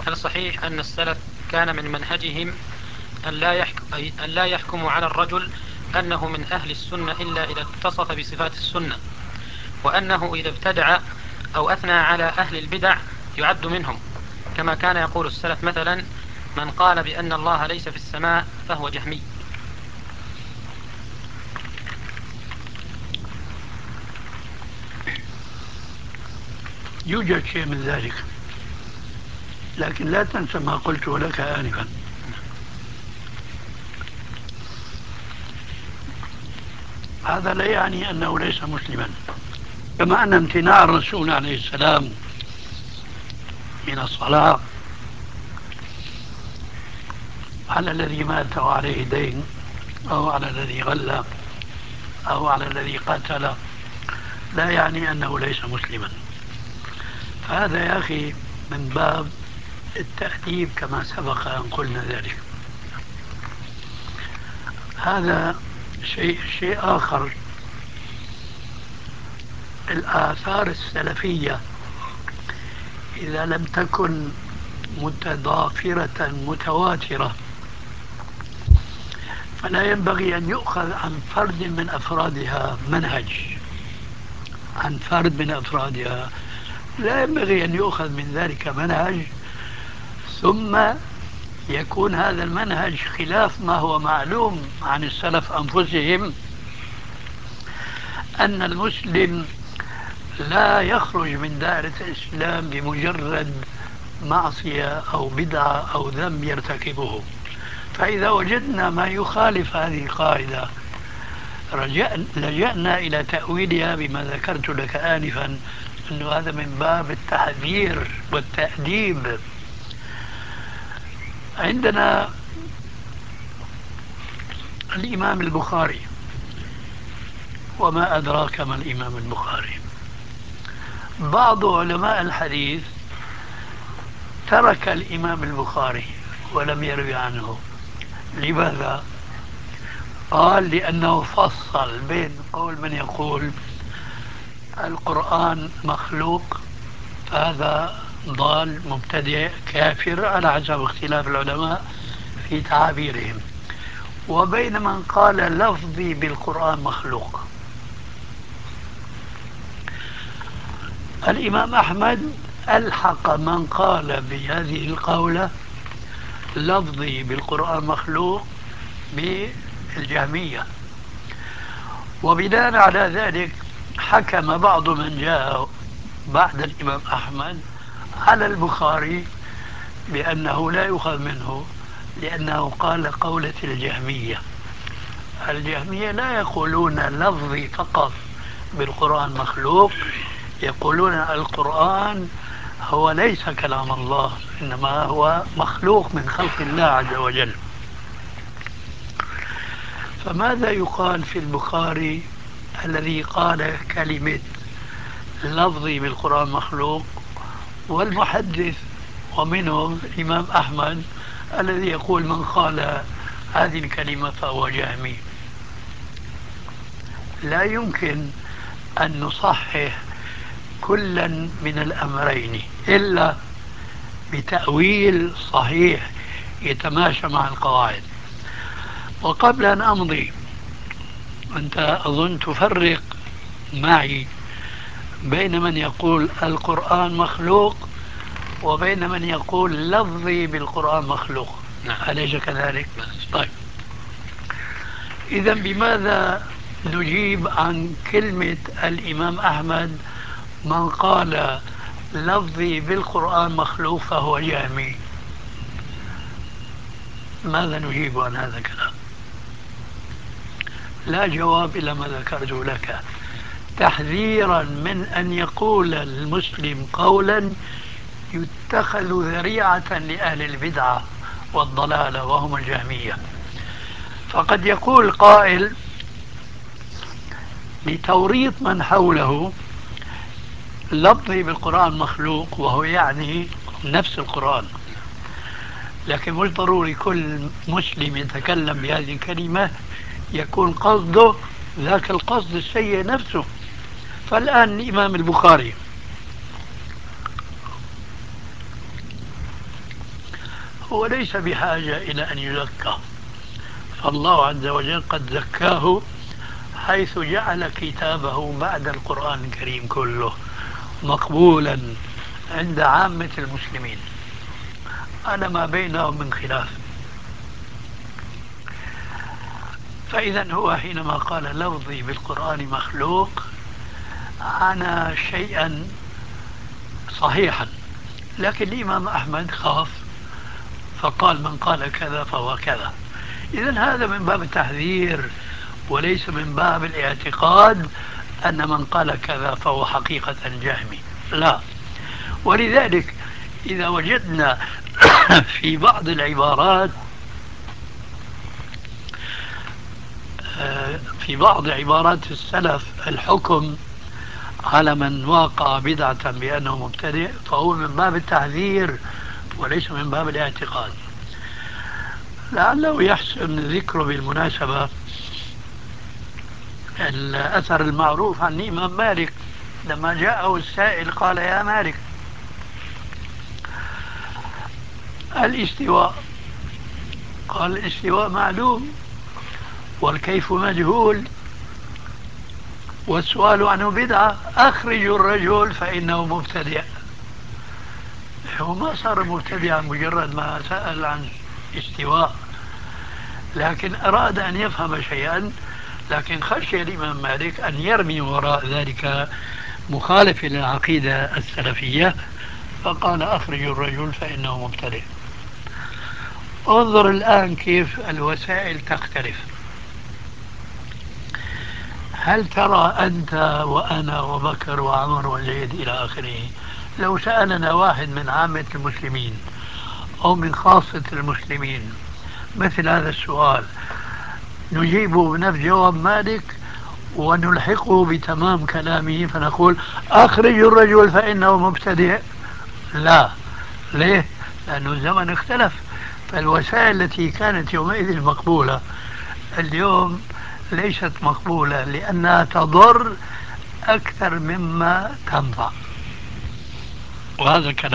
هل صحيح أن السلف كان من منهجهم أن لا يحكموا على الرجل أنه من أهل السنة إلا إذا اتصف بصفات السنة، وأنه إذا ابتدع أو أثنى على أهل البدع يعد منهم، كما كان يقول السلف مثلا: من قال بأن الله ليس في السماء فهو جهمي؟ يوجد شيء من ذلك، لكن لا تنسى ما قلته لك آنفا. هذا لا يعني أنه ليس مسلما، كما أن امتناع الرسول عليه السلام من الصلاة على الذي مات وعليه دين، أو على الذي غلى، أو على الذي قتل، لا يعني أنه ليس مسلما. فهذا يا أخي من باب التأديب، كما سبق أن قلنا ذلك. هذا شيء آخر. الآثار السلفية إذا لم تكن متضافرة متواترة فلا ينبغي أن يؤخذ عن فرد من أفرادها منهج. عن فرد من أفرادها لا ينبغي أن يؤخذ من ذلك منهج، ثم يكون هذا المنهج خلاف ما هو معلوم عن السلف أنفسهم، أن المسلم لا يخرج من دائرة الإسلام بمجرد معصية أو بدعة أو ذنب يرتكبه. فإذا وجدنا ما يخالف هذه القاعدة لجأنا إلى تأويلها بما ذكرت لك آنفا، أنه هذا من باب التحذير والتأديب. عندنا الإمام البخاري، وما أدراك ما الإمام البخاري. بعض علماء الحديث ترك الإمام البخاري ولم يروي عنه. لماذا؟ قال: لأنه فصل بين قول من يقول القرآن مخلوق، فهذا ضال مبتدئ كافر على حسب اختلاف العلماء في تعابيرهم، وبين من قال لفظي بالقرآن مخلوق. الإمام أحمد ألحق من قال بهذه القولة لفظي بالقرآن مخلوق بالجهمية، وبناء على ذلك حكم بعض من جاء بعد الإمام أحمد على البخاري بأنه لا يؤخذ منه، لأنه قال قولة الجهمية. الجهمية لا يقولون لفظي فقط بالقرآن مخلوق، يقولون القرآن هو ليس كلام الله، إنما هو مخلوق من خلق الله عز وجل. فماذا يقال في البخاري الذي قال كلمة لفظي بالقرآن مخلوق، والمحدث ومنهم الإمام أحمد الذي يقول من قال هذه الكلمة فهو جهمي؟ لا يمكن أن نصحح كلا من الأمرين إلا بتأويل صحيح يتماشى مع القواعد. وقبل أن أمضي، أنت أظن تفرق معي بين من يقول القرآن مخلوق وبين من يقول لفظي بالقرآن مخلوق. نعم. أليس كذلك؟ طيب، إذا بماذا نجيب عن كلمة الإمام أحمد من قال لفظي بالقرآن مخلوق فهو جهمي؟ ماذا نجيب عن هذا الكلام؟ لا جواب إلا ما ذكرته لك، تحذيرا من أن يقول المسلم قولا يتخذ ذريعة لأهل البدعة والضلالة وهم الجهمية. فقد يقول قائل لتوريط من حوله لفظي بالقرآن مخلوق، وهو يعني نفس القرآن، لكن مش ضروري كل مسلم يتكلم بهذه الكلمة يكون قصده ذاك القصد السيء نفسه. فالآن الإمام البخاري هو ليس بحاجة إلى أن يزكى، فالله عز وجل قد زكاه حيث جعل كتابه بعد القرآن الكريم كله مقبولا عند عامة المسلمين على ما بينهم من خلاف. فإذا هو حينما قال لفظي بالقرآن مخلوق عانى شيئا صحيحا، لكن الإمام أحمد خاف فقال من قال كذا فهو كذا. إذا هذا من باب التحذير وليس من باب الاعتقاد أن من قال كذا فهو حقيقة جهمي، لا. ولذلك إذا وجدنا في بعض العبارات في بعض عبارات السلف الحكم على من واقع بدعة بأنه مبتدئ فهو من باب التحذير وليس من باب الاعتقاد. لعله يحسن ذكره بالمناسبة الأثر المعروف عن الإمام مالك لما جاءه السائل قال يا مالك الاستواء، قال الاستواء معلوم والكيف مجهول والسؤال عنه بدعة، أخرجوا الرجل فإنه مبتدئ. هو ما صار مبتدئا مجرد ما سأل عن استواء، لكن أراد أن يفهم شيئا، لكن خشي الإمام مالك أن يرمي وراء ذلك مخالف للعقيدة السلفية فقال أخرجوا الرجل فإنه مبتدئ. انظر الآن كيف الوسائل تختلف. هل ترى أنت وأنا وبكر وعمر وزيد إلى آخره لو سألنا واحد من عامة المسلمين أو من خاصة المسلمين مثل هذا السؤال نجيبه بنفس جواب مالك ونلحقه بتمام كلامه فنقول أخرجوا الرجل فإنه مبتدئ؟ لا. ليه؟ لأنه الزمن اختلف، فالوسائل التي كانت يومئذ مقبولة اليوم ليست مقبولة لأنها تضر أكثر مما تنفع، وهذا كلام